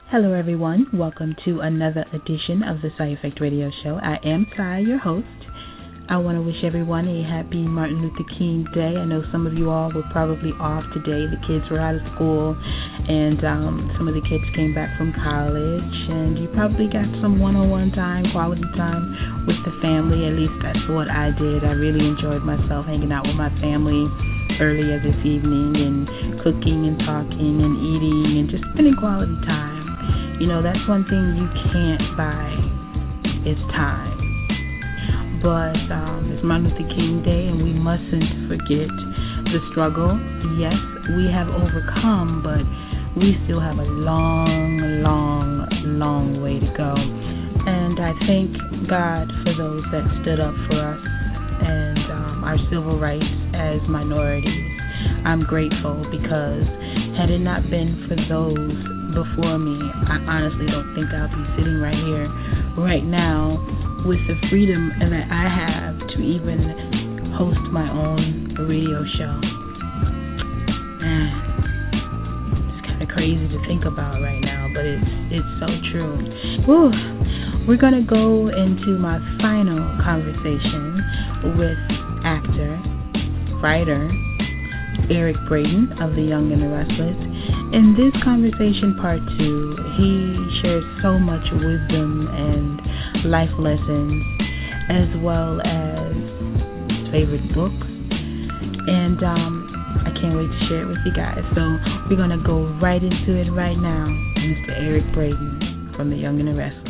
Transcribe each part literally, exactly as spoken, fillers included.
Hello, everyone. Welcome to another edition of the Side Effect Radio Show. I am Sai, your host. I want to wish everyone a happy Martin Luther King Day. I know some of you all were probably off today. The kids were out of school, and um, some of the kids came back from college, and you probably got some one-on-one time, quality time with the family. At least that's what I did. I really enjoyed myself hanging out with my family earlier this evening and cooking and talking and eating and just spending quality time. You know, that's one thing you can't buy is time. But um, it's Martin Luther King Day, and we mustn't forget the struggle. Yes, we have overcome, but we still have a long, long, long way to go. And I thank God for those that stood up for us and um, our civil rights as minorities. I'm grateful because had it not been for those before me, I honestly don't think I'll be sitting right here right now with the freedom that I have to even host my own radio show. Man, it's kind of crazy to think about right now, but it's it's so true. Whew. We're going to go into my final conversation with actor, writer, Eric Braeden of The Young and the Restless. In this conversation, part two, he shares so much wisdom and life lessons, as well as his favorite books. And um, I can't wait to share it with you guys. So we're going to go right into it right now. Mister Eric Braeden from The Young and the Restless.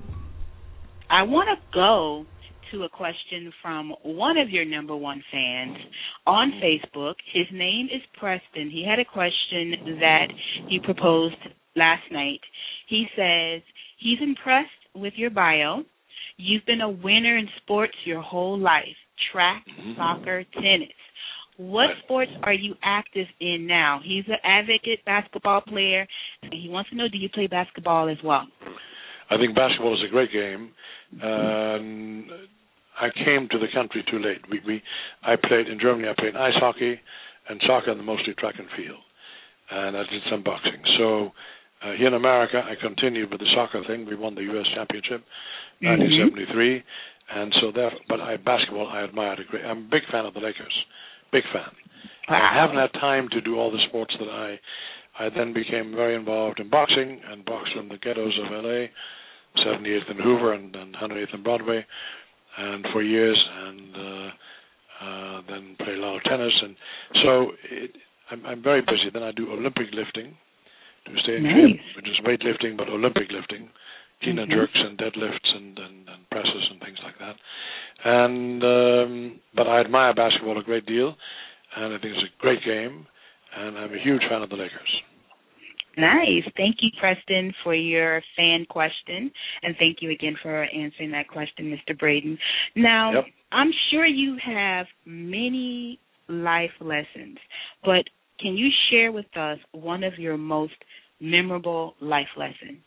I want to go to a question from one of your number one fans on Facebook. His name is Preston. He had a question that he proposed last night. He says he's impressed with your bio. You've been a winner in sports your whole life, track, soccer, tennis. What sports are you active in now? He's an advocate basketball player, and he wants to know, do you play basketball as well? I think basketball is a great game. Um, I came to the country too late. We, we, I played in Germany. I played ice hockey and soccer, and mostly track and field, and I did some boxing. So uh, here in America, I continued with the soccer thing. We won the U S championship, mm-hmm. nineteen seventy-three, and so that. But I basketball, I admired a great. I'm a big fan of the Lakers, big fan. Wow. I haven't had time to do all the sports that I. I then became very involved in boxing and boxed in the ghettos of L A, seventy-eighth and Hoover and, and one hundred eighth and Broadway, and for years, and uh, uh, then played a lot of tennis. And so it, I'm, I'm very busy. Then I do Olympic lifting to stay in nice. shape, which is weightlifting, but Olympic lifting, clean and mm-hmm. jerks and deadlifts and, and, and presses and things like that. And um, but I admire basketball a great deal, and I think it's a great game, and I'm a huge fan of the Lakers. Nice. Thank you, Preston, for your fan question, and thank you again for answering that question, Mister Braeden. Now, yep. I'm sure you have many life lessons, but can you share with us one of your most memorable life lessons?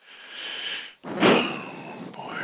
Boy.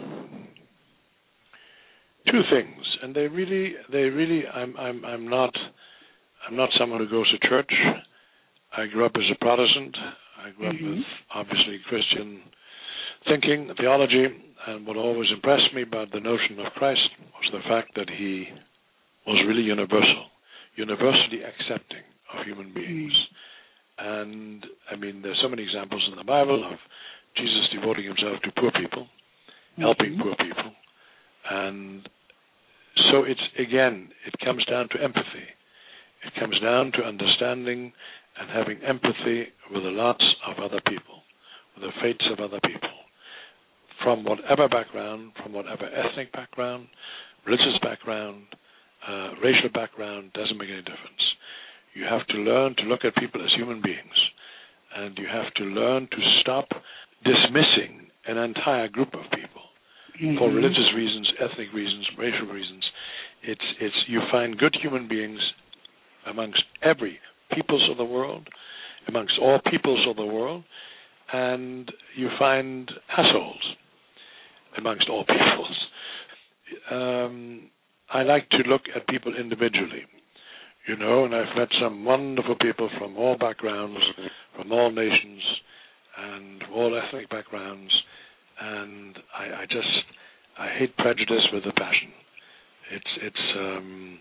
Two things, and they really, they really, I'm, I'm, I'm not, I'm not someone who goes to church. I grew up as a Protestant. I grew mm-hmm. up with, obviously, Christian thinking, theology, and what always impressed me about the notion of Christ was the fact that he was really universal, universally accepting of human beings. Mm-hmm. And, I mean, there's so many examples in the Bible of Jesus devoting himself to poor people, mm-hmm. helping poor people. And so it's, again, it comes down to empathy. It comes down to understanding and having empathy with the lots of other people, with the fates of other people, from whatever background, from whatever ethnic background, religious background, uh, racial background, doesn't make any difference. You have to learn to look at people as human beings, and you have to learn to stop dismissing an entire group of people mm-hmm. for religious reasons, ethnic reasons, racial reasons. It's it's you find good human beings amongst every peoples of the world, amongst all peoples of the world, and you find assholes amongst all peoples. Um, I like to look at people individually, you know, and I've met some wonderful people from all backgrounds, from all nations, and all ethnic backgrounds, and I, I just I hate prejudice with a passion. It's it's um,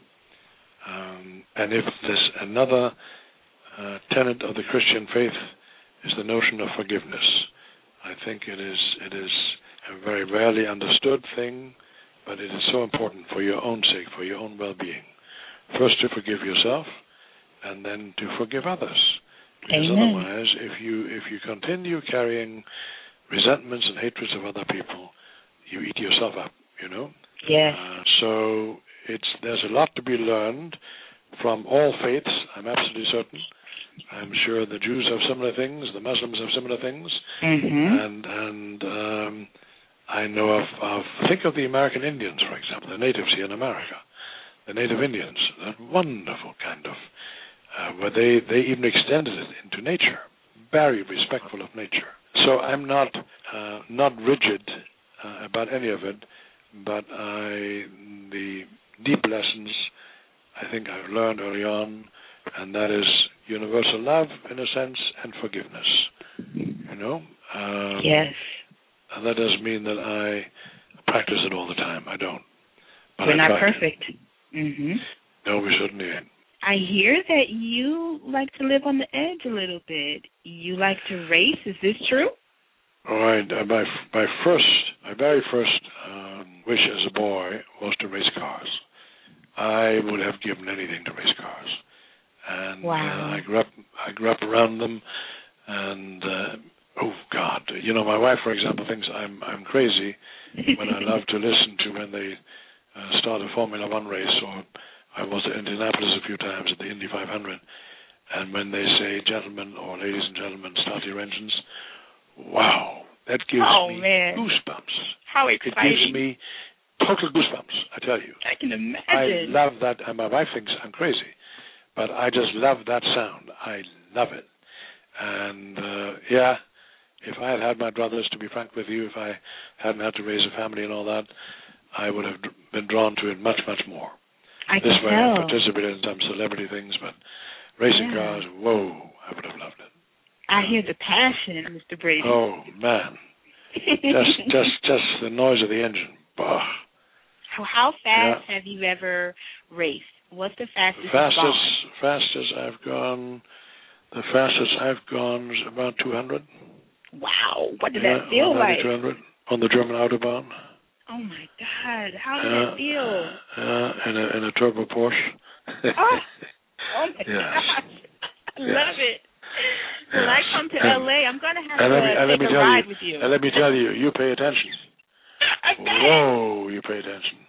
um, and if there's another uh, tenet of the Christian faith is the notion of forgiveness. I think it is it is a very rarely understood thing, but it is so important for your own sake, for your own well-being. First to forgive yourself, and then to forgive others. Because Amen. otherwise, if you if you continue carrying resentments and hatreds of other people, you eat yourself up. You know. Yes. Uh, so it's there's a lot to be learned from all faiths. I'm absolutely certain. I'm sure the Jews have similar things. The Muslims have similar things. Mm-hmm. And and um, I know of, of think of the American Indians, for example, the natives here in America, the native Indians, that wonderful kind of. Uh, where they, they even extended it into nature, very respectful of nature. So I'm not uh, not rigid uh, about any of it, but I the deep lessons I think I've learned early on, and that is universal love in a sense and forgiveness. You know. Um, yes. And that doesn't mean that I practice it all the time. I don't. But We're I not try perfect. Mm-hmm. No, we certainly ain't. I hear that you like to live on the edge a little bit. You like to race. Is this true? All right. Uh, my my first, my very first um, wish as a boy was to race cars. I would have given anything to race cars, and wow. uh, I grew up. I grew up around them, and uh, oh God, you know, my wife, for example, thinks I'm I'm crazy when I love to listen to when they uh, start a Formula One race, or I was at Indianapolis a few times at the Indy five hundred, and when they say, "Gentlemen," or "Ladies and gentlemen, start your engines," wow, that gives oh, me man. goosebumps. How exciting! It gives me total goosebumps, I tell you. I can imagine. I love that, and my wife thinks I'm crazy, but I just love that sound. I love it. And, uh, yeah, if I had had my brothers, to be frank with you, if I hadn't had to raise a family and all that, I would have been drawn to it much, much more. I this can way tell. I participated in some celebrity things, but racing yeah. cars, whoa, I would have loved it. I hear the passion, Mister Brady. Oh, man. just just, just the noise of the engine. Bah. How, how fast yeah. have you ever raced? What's the fastest fastest, you've gone? Fastest I've gone, the fastest I've gone is about two hundred. Wow. What did yeah, that feel like? two hundred on the German Autobahn. Oh, my God. How did uh, that feel? Uh, in, a, in a turbo Porsche. oh. oh, my yes. gosh. I yes. love it. When yes. I come to and, L A, I'm going to have and to let me, uh, and let take me a tell ride you, with you. And let me tell you, you pay attention. Okay. Whoa, you pay attention.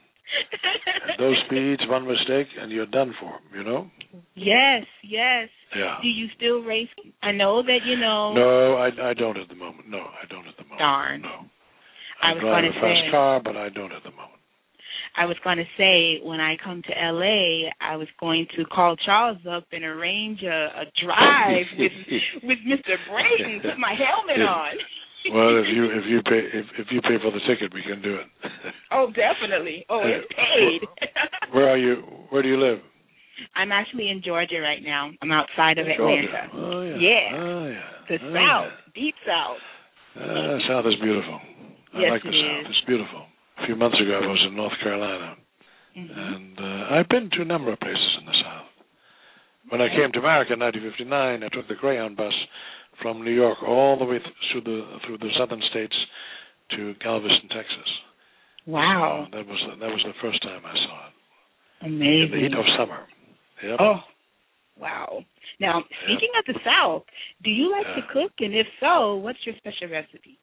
At those speeds, one mistake, and you're done for, you know? Yes, yes. Yeah. Do you still race? I know that, you know. No, I, I don't at the moment. No, I don't at the moment. Darn. No. I, I was drive going a to fast say. car, but I don't at the moment. I was going to say, when I come to L A, I was going to call Charles up and arrange a, a drive with with Mister Brady and put my helmet yeah. on. Well, if you if you pay if, if you pay for the ticket, we can do it. Oh, definitely. Oh, it's paid. Where, where are you? Where do you live? I'm actually in Georgia right now. I'm outside of in Atlanta. Georgia. Oh yeah. Yeah. Oh yeah. The oh, South, yeah. deep South. Uh, South is beautiful. I Yes, like the it South. is. It's beautiful. A few months ago, I was in North Carolina, Mm-hmm. and uh, I've been to a number of places in the South. When I came to America in nineteen fifty-nine, I took the Greyhound bus from New York all the way th- through the through the southern states to Galveston, Texas. Wow. Uh, that was that was the first time I saw it. Amazing. In the heat of summer. Yep. Oh, wow. Now, speaking yep. of the South, do you like yeah. to cook? And if so, what's your special recipe?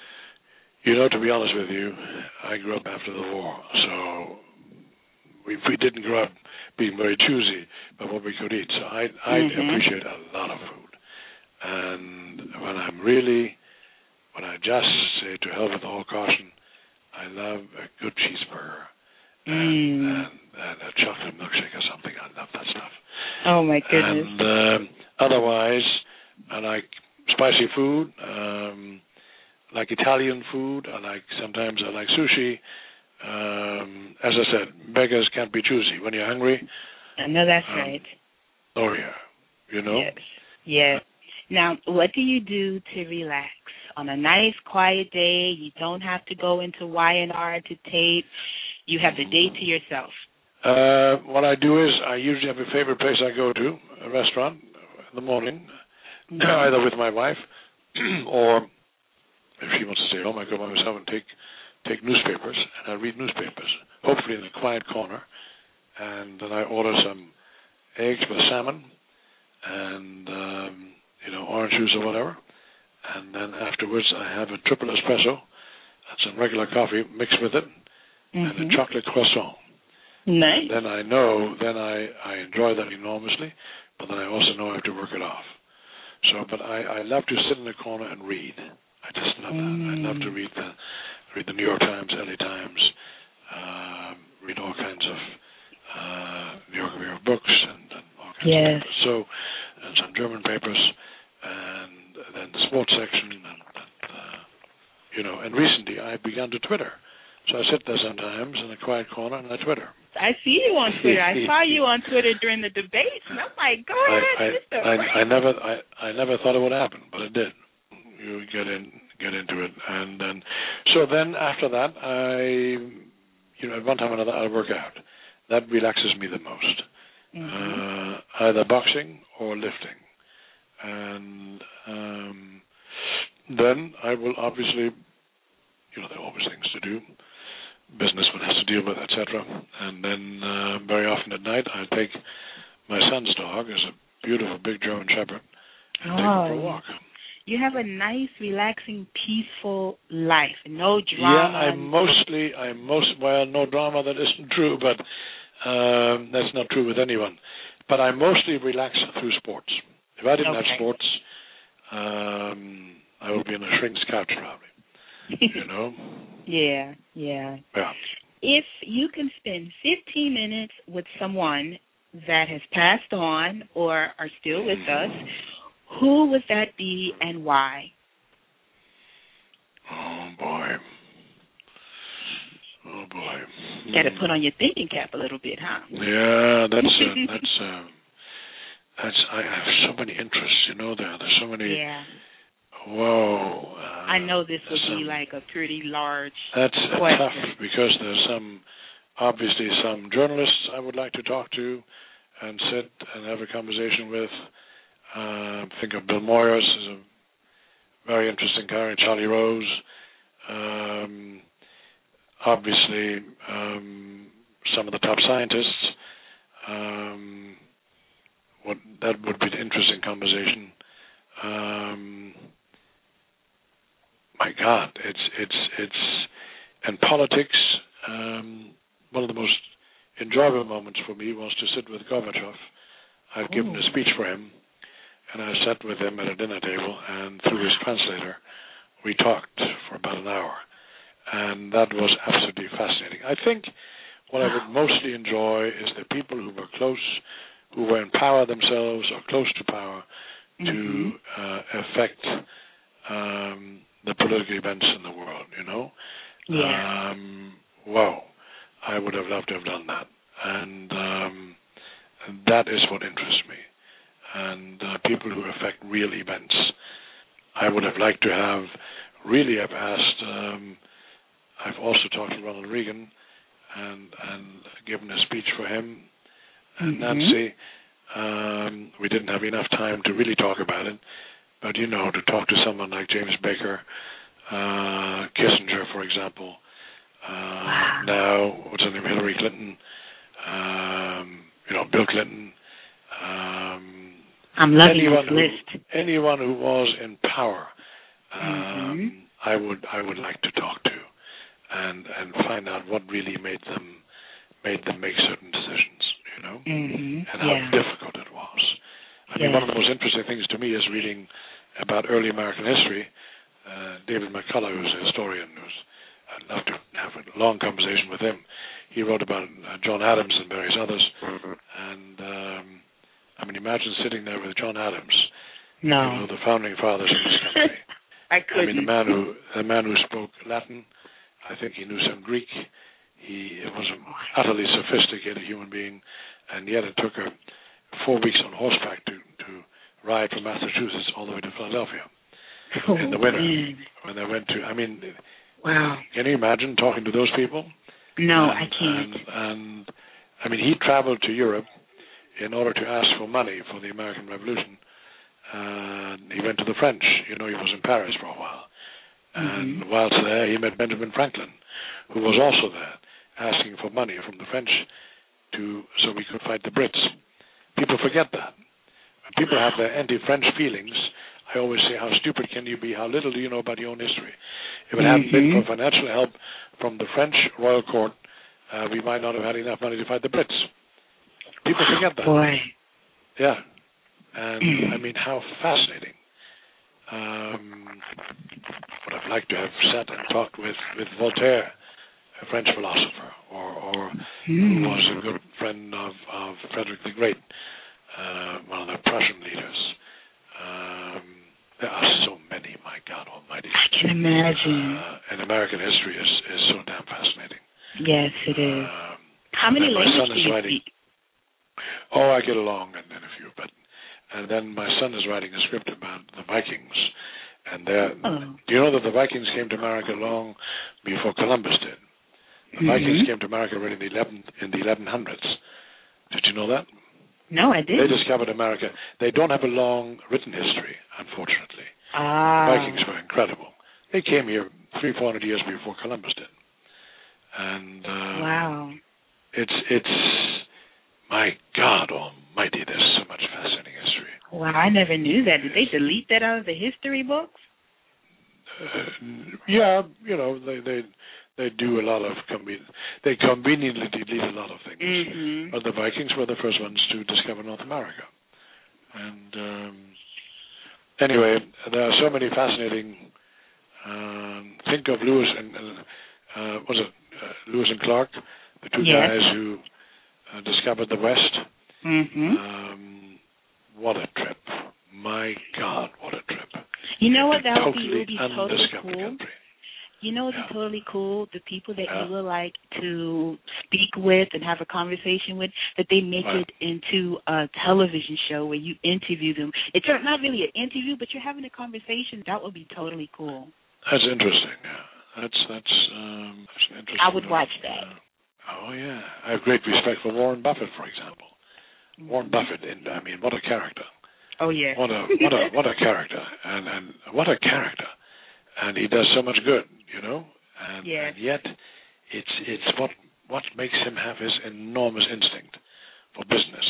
You know, to be honest with you, I grew up after the war, so we we didn't grow up being very choosy about what we could eat. So I I mm-hmm. appreciate a lot of food. And when I'm really, when I just say to hell with all caution, I love a good cheeseburger mm. and, and, and a chocolate milkshake or something. I love that stuff. Oh, my goodness. And um, otherwise, I like spicy food, um, like Italian food. I like, sometimes I like sushi. Um, as I said, beggars can't be choosy. When you're hungry. I know that's um, right. Oh, yeah. You know? Yes. Yes. Now, what do you do to relax on a nice, quiet day. You don't have to go into Y and R to tape. You have the day to yourself. Uh, what I do is I usually have a favorite place I go to, a restaurant, in the morning, mm-hmm. either with my wife or if she wants to stay home, I go by myself and take take newspapers, and I read newspapers, hopefully in a quiet corner, and then I order some eggs with salmon and, um, you know, orange juice or whatever, and then afterwards I have a triple espresso and some regular coffee mixed with it, mm-hmm. and a chocolate croissant. Nice. Then I know, then I, I enjoy that enormously, but then I also know I have to work it off. So, but I, I love to sit in the corner and read. I just love mm. that. I love to read the read the New York Times, L A Times, uh, read all kinds of uh, New York Review of Books and, and all kinds yes. of papers. So, and some German papers, and then the sports section, and, and uh, you know. And recently I began to Twitter. So I sit there sometimes in a quiet corner and I Twitter. I see you on Twitter. I saw you on Twitter during the debates, and I'm like, go ahead, I, I, Mister I, I never, I, I never thought it would happen, but it did. You get in, get into it, and then, so then after that, I, you know, at one time or another, I work out. That relaxes me the most. Mm-hmm. Uh, either boxing or lifting, and um, then I will obviously, you know, there are always things to do. Business one has to deal with, et cetera. And then uh, very often at night, I take my son's dog, is a beautiful big German Shepherd, and oh, take him for a walk. You have a nice, relaxing, peaceful life, no drama. Yeah, I mostly, I most well, no drama. That isn't true, but um, that's not true with anyone. But I mostly relax through sports. If I didn't okay. have sports, um, I would be on a shrink's couch probably. You know? Yeah, yeah. Yeah. If you can spend fifteen minutes with someone that has passed on or are still with us, who would that be and why? Oh, boy. Oh, boy. You got to put on your thinking cap a little bit, huh? Yeah, that's, uh, that's, uh, that's, I have so many interests, you know, there. There's so many. Yeah. Whoa. Uh, I know this would some, be like a pretty large That's question. tough because there's some, obviously some journalists I would like to talk to and sit and have a conversation with. Uh, think of Bill Moyers as a very interesting character, Charlie Rose. Um, obviously, um, some of the top scientists. Um, what that would be an interesting conversation. Um, my God, it's it's it's and politics. Um, one of the most enjoyable moments for me was to sit with Gorbachev. I've Ooh. given a speech for him, and I sat with him at a dinner table, and through his translator, we talked for about an hour, and that was absolutely fascinating. I think what I would mostly enjoy is the people who were close, who were in power themselves or close to power, mm-hmm. to uh, affect um, the political events in the world, you know? Yeah. Um, wow. I would have loved to have done that. And, um, and that is what interests me. And uh, people who affect real events. I would have liked to have, really have asked, um, I've also talked to Ronald Reagan and, and given a speech for him and mm-hmm. Nancy. Um, we didn't have enough time to really talk about it. But, you know, to talk to someone like James Baker, uh, Kissinger, for example, uh, wow. now, what's her name, Hillary Clinton, um, you know, Bill Clinton. Um, I'm loving anyone this who, list. Anyone who was in power, um, mm-hmm. I would I would like to talk to, and and find out what really made them made them make certain decisions, you know, mm-hmm. and how yeah. difficult it was. I yeah. mean, one of the most interesting things to me is reading about early American history. Uh, David McCullough, who's a historian, who's I'd love to have a long conversation with him. He wrote about uh, John Adams and various others, mm-hmm. and um, I mean, imagine sitting there with John Adams, no. you know, the founding fathers of this country. I couldn't. I mean, the man who the man who spoke Latin. I think he knew some Greek. He was an utterly sophisticated human being, and yet it took her four weeks on horseback to, to ride from Massachusetts all the way to Philadelphia. oh, in the winter man. when they went to. I mean, wow. Can you imagine talking to those people? No, and, I can't. And, and I mean, he traveled to Europe in order to ask for money for the American Revolution. And he went to the French. You know, he was in Paris for a while. And mm-hmm. whilst there, he met Benjamin Franklin, who was also there, asking for money from the French to so we could fight the Brits. People forget that. When people have their anti-French feelings, I always say, how stupid can you be? How little do you know about your own history? If it mm-hmm. hadn't been for financial help from the French royal court, uh, we might not have had enough money to fight the Brits. People forget that. Boy. Yeah. And, I mean, how fascinating. Um, would have liked to have sat and talked with, with Voltaire, a French philosopher, or, or mm. who was a good friend of, of Frederick the Great, uh, one of the Prussian leaders. Um, there are so many, my God Almighty. I can imagine. Uh, and American history is, is so damn fascinating. Yes, it is. Um, How many languages do you writing, speak? Oh, I get along in, in a few, but and then my son is writing a script about the Vikings, and they're, oh. do you know that the Vikings came to America long before Columbus did? The mm-hmm. Vikings came to America already in the eleven in the eleven hundreds. Did you know that? No, I didn't. They discovered America. They don't have a long written history, unfortunately. Ah. The Vikings were incredible. They came here three, four hundred years before Columbus did. And uh, wow, it's it's my God Almighty. There's so much fascinating history. Wow, I never knew that. Did they delete that out of the history books? Uh, yeah, you know they they they do a lot of conven- they conveniently delete a lot of things. Mm-hmm. But the Vikings were the first ones to discover North America. And um, anyway, there are so many fascinating. Um, think of Lewis and uh, was it uh, Lewis and Clark, the two yes. guys who uh, discovered the West. Mm-hmm. Um, what a trip! My God, what a trip! You know what? That would totally be, would be totally cool. Country. You know what's yeah. totally cool? The people that yeah. you would like to speak with and have a conversation with, that they make right. it into a television show where you interview them. It's not really an interview, but you're having a conversation. That would be totally cool. That's interesting. Yeah. That's that's um, that's interesting. I would watch that. Uh, oh yeah, I have great respect for Warren Buffett, for example. Mm-hmm. Warren Buffett, and I mean, what a character! Oh yeah. What a what a what a character, and and what a character, and he does so much good, you know. And, yes. and yet, it's it's what what makes him have his enormous instinct for business.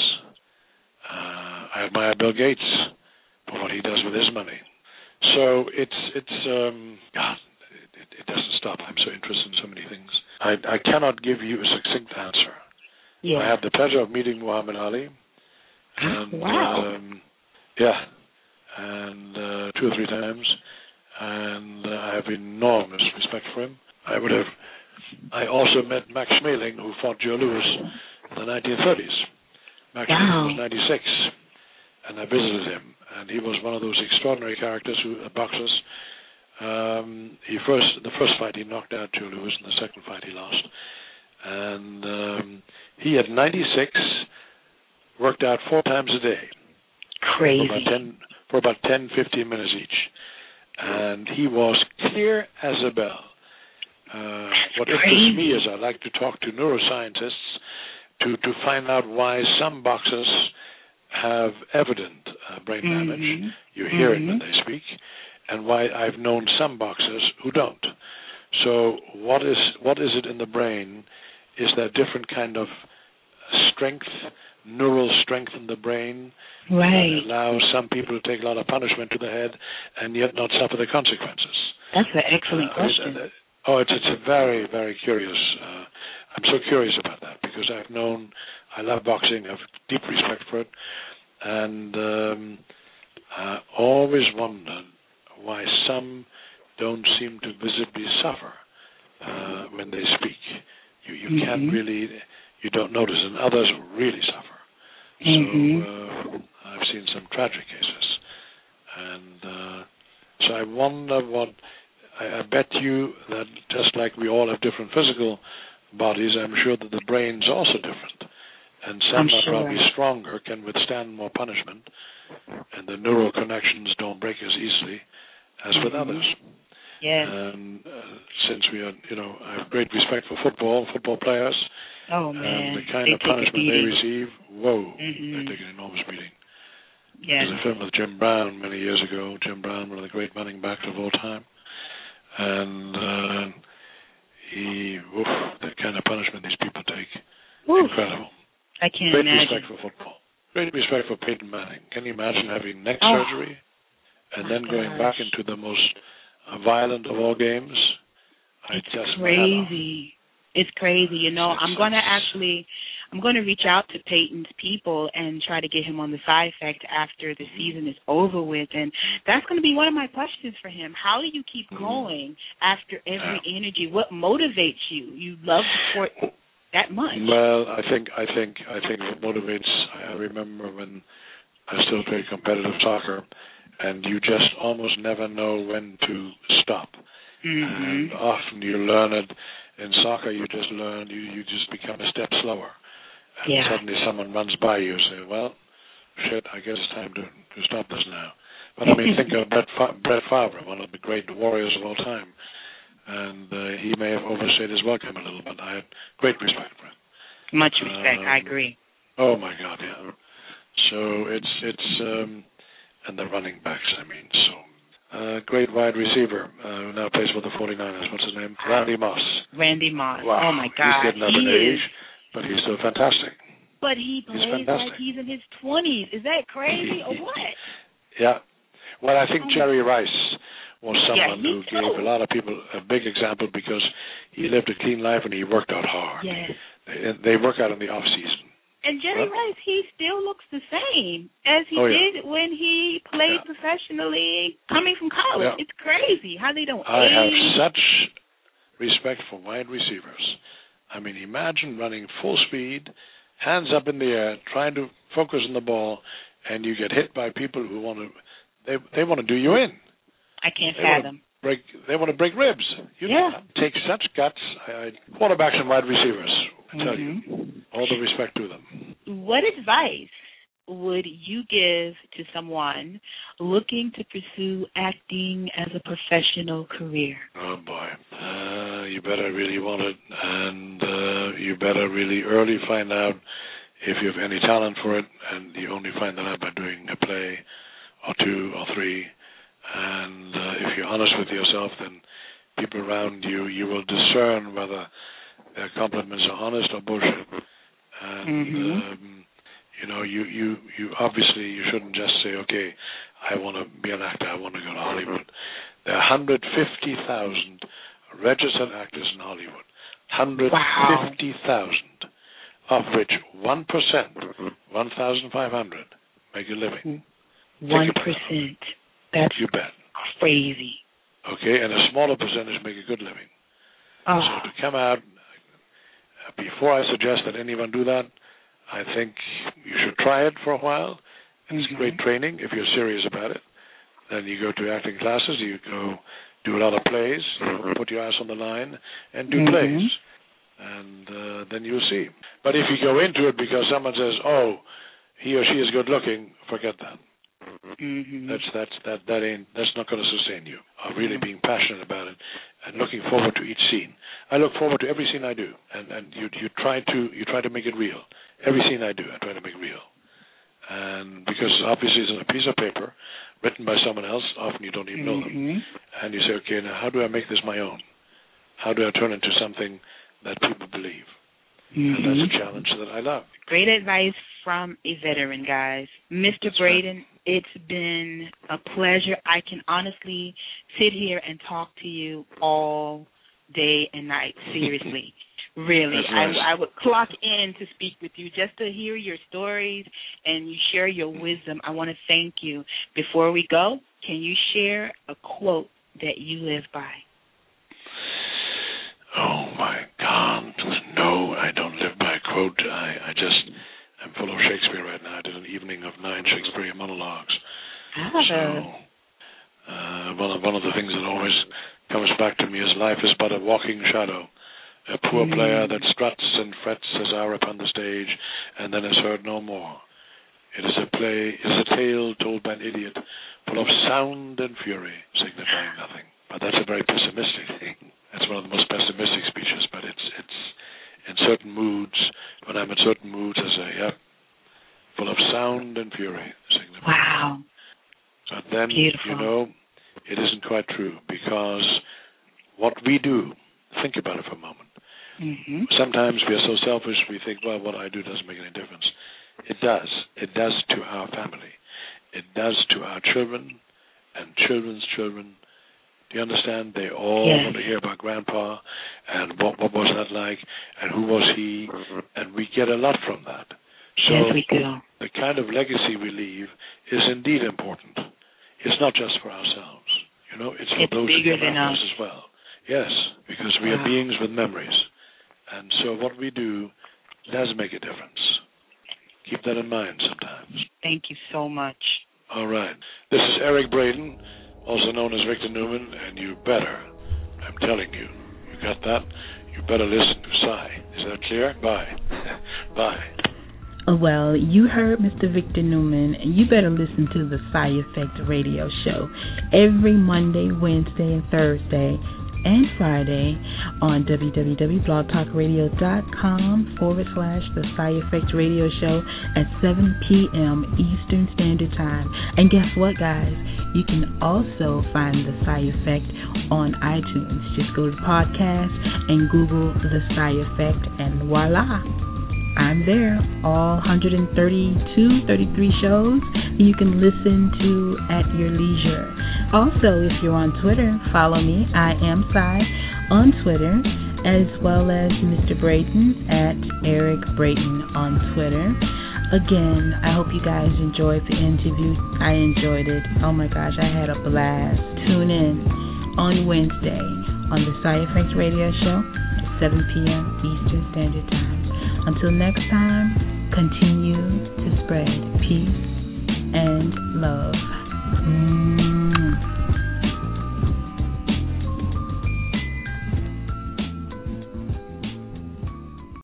Uh, I admire Bill Gates for what he does with his money. So it's it's um, God, it, it doesn't stop. I'm so interested in so many things. I I cannot give you a succinct answer. Yeah. I had the pleasure of meeting Muhammad Ali. And, wow. Um, yeah, and uh, two or three times, and uh, I have enormous respect for him. I would have. I also met Max Schmeling, who fought Joe Louis in the nineteen thirties. Max wow. Schmeling was ninety-six, and I visited him, and he was one of those extraordinary characters who uh, boxers. Um, he first, the first fight, he knocked out Joe Louis, and the second fight, he lost. And um, he, at ninety-six, worked out four times a day. Crazy. For about ten, for about ten, fifteen minutes each. And he was clear as a bell. Uh, what interests me is I like to talk to neuroscientists to, to find out why some boxers have evident uh, brain mm-hmm. damage. You hear mm-hmm. it when they speak. And why I've known some boxers who don't. So what is what is it in the brain? Is there different kind of strength, neural strength in the brain right. that allows some people to take a lot of punishment to the head and yet not suffer the consequences? That's an excellent uh, question. It, uh, oh, it's it's a very, very curious. Uh, I'm so curious about that because I've known, I love boxing, I have deep respect for it, and um, I always wondered why some don't seem to visibly suffer uh, when they speak. You you mm-hmm. can't really, you don't notice, and others really suffer. Mm-hmm. So uh, I've seen some tragic cases, and uh, so I wonder what. I, I bet you that just like we all have different physical bodies, I'm sure that the brain's also different, and some I'm are sure. probably stronger, can withstand more punishment, and the neural connections don't break as easily. as with mm-hmm. others. Yes. And uh, since we are, you know, I have great respect for football, football players. Oh, man. And the kind they of punishment they receive, whoa, mm-hmm. they take an enormous beating. Yes. There's a film with Jim Brown many years ago. Jim Brown, one of the great running backs of all time. And uh, he, oof, the kind of punishment these people take, oof. Incredible. I can't great imagine. Great respect for football. Great respect for Peyton Manning. Can you imagine having neck oh. surgery and then gosh. going back into the most uh, violent of all games? I it's just crazy. It's crazy. You know, it's, I'm going to actually, I'm going to reach out to Peyton's people and try to get him on the Side Effect after the season is over with. And that's going to be one of my questions for him. How do you keep going after every yeah. energy? What motivates you? You love the sport that much. Well, I think, I think, I think what motivates, I remember when I still played competitive soccer, and you just almost never know when to stop. Mm-hmm. And often you learn it. In soccer, you just learn, you, you just become a step slower. And yeah. suddenly someone runs by you and say, well, shit, I guess it's time to, to stop this now. But I mean, think of Brett, Fa- Brett Favre, one of the great warriors of all time. And uh, he may have overstayed his welcome a little, but I had great respect for him. Much respect, um, I agree. Oh, my God, yeah. So it's, it's um, and the running backs, I mean, so. Uh, great wide receiver uh, who now plays for the forty-niners. What's his name? Randy Moss. Randy Moss. Wow. Oh, my God. He's getting up in age, but he's still fantastic. But he plays like he's in his twenties. Is that crazy or what? Yeah. Well, I think oh, Jerry Rice was someone yeah, who too. gave a lot of people a big example because he lived a clean life and he worked out hard. Yes. They, they work out in the off-season. And Jerry huh? Rice, he still looks the same as he oh, yeah. did when he played yeah. professionally coming from college. Yeah. It's crazy how they don't I age. have such respect for wide receivers. I mean, imagine running full speed, hands up in the air, trying to focus on the ball, and you get hit by people who want to, they they want to do you in. I can't they fathom. Break, they want to break ribs. You yeah. take such guts. I, I, quarterbacks and wide receivers, I tell mm-hmm. you. All the respect to them. What advice would you give to someone looking to pursue acting as a professional career? Oh, boy. Uh, you better really want it, and uh, you better really early find out if you have any talent for it, and you only find that out by doing a play or two or three. And uh, if you're honest with yourself, then people around you, you will discern whether their compliments are honest or bullshit. And, mm-hmm. um, you know, you, you, you obviously you shouldn't just say, okay, I want to be an actor, I want to go to Hollywood. There are one hundred fifty thousand registered actors in Hollywood. one hundred fifty thousand, of which one percent, one thousand five hundred, make a living. one percent. That's you bet. Crazy. Okay, and a smaller percentage make a good living. Oh. So to come out, before I suggest that anyone do that, I think you should try it for a while. It's mm-hmm. great training if you're serious about it. Then you go to acting classes, you go do a lot of plays, you put your ass on the line and do mm-hmm. plays. And uh, then you'll see. But if you go into it because someone says, oh, he or she is good looking, forget that. Mm-hmm. That's that's that that ain't that's not going to sustain you. Of really being passionate about it and looking forward to each scene. I look forward to every scene I do, and and you you try to you try to make it real. Every scene I do, I try to make real. And because obviously it's on a piece of paper written by someone else. Often you don't even know mm-hmm. them, and you say, okay, now how do I make this my own? How do I turn it into something that people believe? Mm-hmm. And that's a challenge that I love. Great advice from a veteran, guys. Mister That's Braden, right. It's been a pleasure. I can honestly sit here and talk to you all day and night, seriously. Really. Nice. I, I would clock in to speak with you just to hear your stories and you share your wisdom. I want to thank you. Before we go, can you share a quote that you live by? Oh, my God. No, I don't live by a quote. I, I just, I'm full of Shakespeare right now. I did an evening of nine Shakespearean monologues. Ah. So, uh, one, of, one of the things that always comes back to me is life is but a walking shadow, a poor mm. player that struts and frets his hour upon the stage and then is heard no more. It is a play, it is a tale told by an idiot, full of sound and fury, signifying nothing. But that's a very pessimistic thing. That's one of the most pessimistic speeches, but it's it's in certain moods, when I'm in certain moods, I say, yep, full of sound and fury, signifying Wow. nothing. But then, Beautiful. you know, it isn't quite true, because what we do, think about it for a moment. Mm-hmm. Sometimes we are so selfish, we think, well, what I do doesn't make any difference. It does. It does to our family. It does to our children and children's children. Do you understand? They all yes. want to hear about Grandpa and what, what was that like and who was he, and we get a lot from that. So yes, we do. the kind of legacy we leave is indeed important. It's not just for ourselves. You know, it's for it's those bigger who come than after us. us as well. Yes, because we wow. are beings with memories. And so what we do does make a difference. Keep that in mind sometimes. Thank you so much. All right. This is Eric Braeden, also known as Victor Newman, and you better, I'm telling you, you got that? You better listen to Psy. Is that clear? Bye. Bye. Well, you heard Mister Victor Newman, and you better listen to the Psy Effect Radio Show every Monday, Wednesday, and Thursday, and Friday on www.blogtalkradio.com forward slash the Psy Effect Radio Show at seven p.m. Eastern Standard Time. And guess what, guys? You can also find the Psy Effect on iTunes. Just go to the podcast and Google the Psy Effect, and voila, I'm there. All one hundred thirty-two, thirty-three shows you can listen to at your leisure. Also, if you're on Twitter, follow me. I am Psy on Twitter, as well as Mister Braeden at Eric Braeden on Twitter. Again, I hope you guys enjoyed the interview. I enjoyed it. Oh my gosh, I had a blast. Tune in on Wednesday on the Psy Effect Radio Show at seven p.m. Eastern Standard Time. Until next time, continue to spread peace and love.